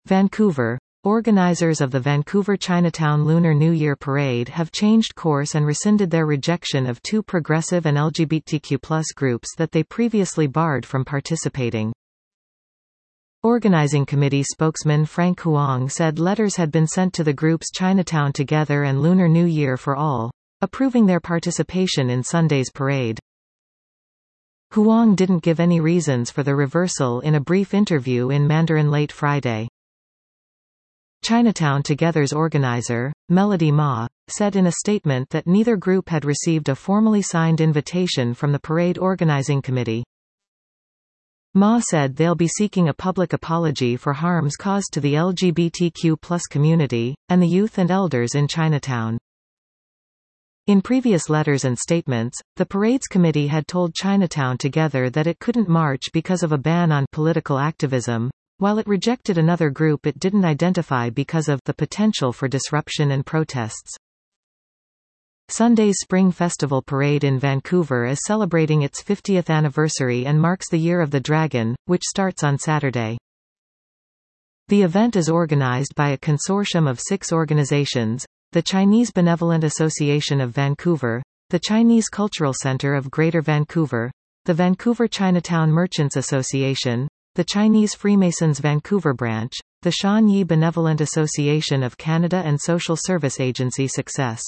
Vancouver. Organizers of the Vancouver Chinatown Lunar New Year Parade have changed course and rescinded their rejection of two progressive and LGBTQ+ groups that they previously barred from participating. Organizing committee spokesman Frank Huang said letters had been sent to the groups Chinatown Together and Lunar New Year for All, approving their participation in Sunday's parade. Huang didn't give any reasons for the reversal in a brief interview in Mandarin late Friday. Chinatown Together's organizer, Melody Ma, said in a statement that neither group had received a formally signed invitation from the parade organizing committee. Ma said they'll be seeking a public apology for harms caused to the LGBTQ+ community, and the youth and elders in Chinatown. In previous letters and statements, the parade's committee had told Chinatown Together that it couldn't march because of a ban on political activism, while it rejected another group it didn't identify because of the potential for disruption and protests. Sunday's Spring Festival Parade in Vancouver is celebrating its 50th anniversary and marks the Year of the Dragon, which starts on Saturday. The event is organized by a consortium of 6 organizations: the Chinese Benevolent Association of Vancouver, the Chinese Cultural Center of Greater Vancouver, the Vancouver Chinatown Merchants Association, the Chinese Freemasons Vancouver branch, the Shan Yi Benevolent Association of Canada and social service agency Success.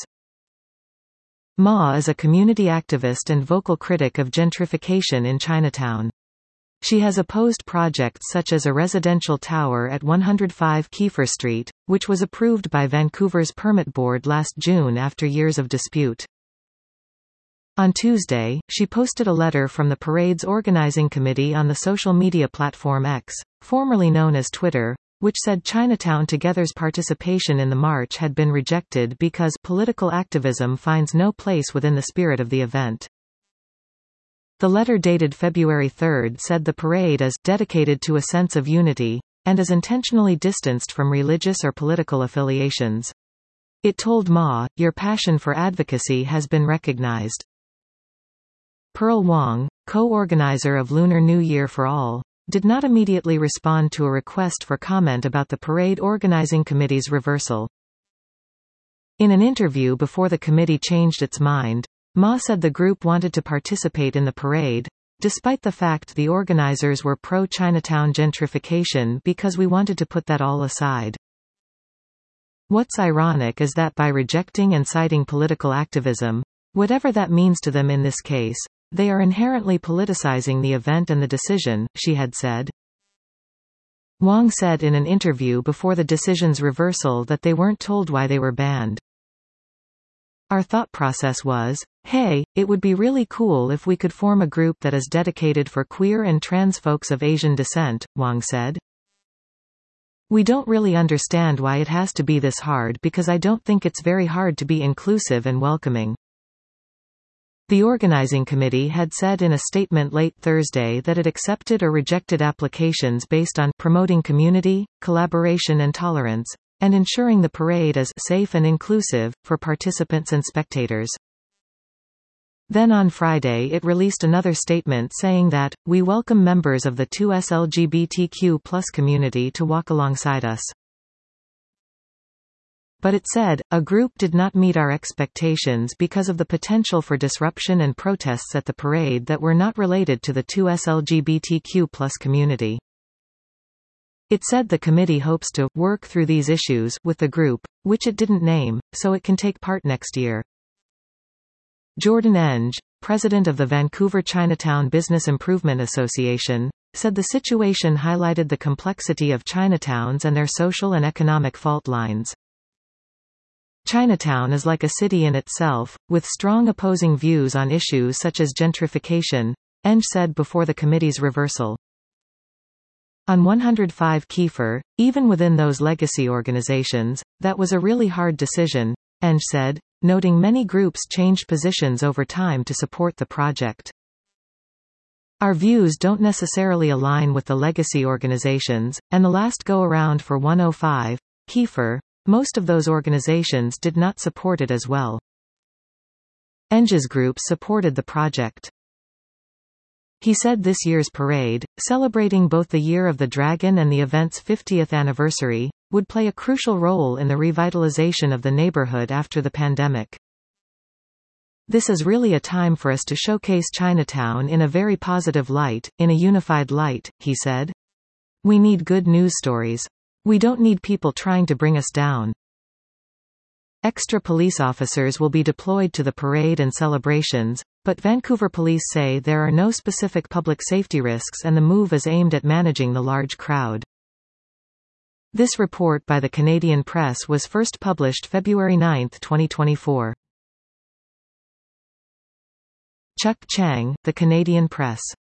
Ma is a community activist and vocal critic of gentrification in Chinatown. She has opposed projects such as a residential tower at 105 Kiefer Street, which was approved by Vancouver's Permit Board last June after years of dispute. On Tuesday, she posted a letter from the parade's organizing committee on the social media platform X, formerly known as Twitter, which said Chinatown Together's participation in the march had been rejected because political activism finds no place within the spirit of the event. The letter dated February 3 said the parade is dedicated to a sense of unity, and is intentionally distanced from religious or political affiliations. It told Ma, "Your passion for advocacy has been recognized." Pearl Wang, co-organizer of Lunar New Year for All, did not immediately respond to a request for comment about the parade organizing committee's reversal. In an interview before the committee changed its mind, Ma said the group wanted to participate in the parade, despite the fact the organizers were pro-Chinatown gentrification because we wanted to put that all aside. What's ironic is that by rejecting and citing political activism, whatever that means to them in this case, they are inherently politicizing the event and the decision, she had said. Wang said in an interview before the decision's reversal that they weren't told why they were banned. "Our thought process was, hey, it would be really cool if we could form a group that is dedicated for queer and trans folks of Asian descent," Wang said. "We don't really understand why it has to be this hard because I don't think it's very hard to be inclusive and welcoming." The organizing committee had said in a statement late Thursday that it accepted or rejected applications based on promoting community, collaboration and tolerance, and ensuring the parade is safe and inclusive for participants and spectators. Then on Friday it released another statement saying that, "We welcome members of the 2S LGBTQ+ community to walk alongside us." But it said, "A group did not meet our expectations because of the potential for disruption and protests at the parade that were not related to the 2S LGBTQ+ community." It said the committee hopes to work through these issues with the group, which it didn't name, so it can take part next year. Jordan Enge, president of the Vancouver Chinatown Business Improvement Association, said the situation highlighted the complexity of Chinatowns and their social and economic fault lines. "Chinatown is like a city in itself, with strong opposing views on issues such as gentrification," Enge said before the committee's reversal. On 105 Kiefer, even within those legacy organizations, that was a really hard decision, Enge said, noting many groups changed positions over time to support the project. "Our views don't necessarily align with the legacy organizations, and the last go-around for 105 Kiefer, most of those organizations did not support it as well." Enge's group supported the project. He said this year's parade, celebrating both the Year of the Dragon and the event's 50th anniversary, would play a crucial role in the revitalization of the neighborhood after the pandemic. This is really a time for us to showcase Chinatown in a very positive light, in a unified light, he said. We need good news stories. We don't need people trying to bring us down. Extra police officers will be deployed to the parade and celebrations, but Vancouver police say there are no specific public safety risks and the move is aimed at managing the large crowd. This report by the Canadian Press was first published February 9, 2024. Chuck Chang, The Canadian Press.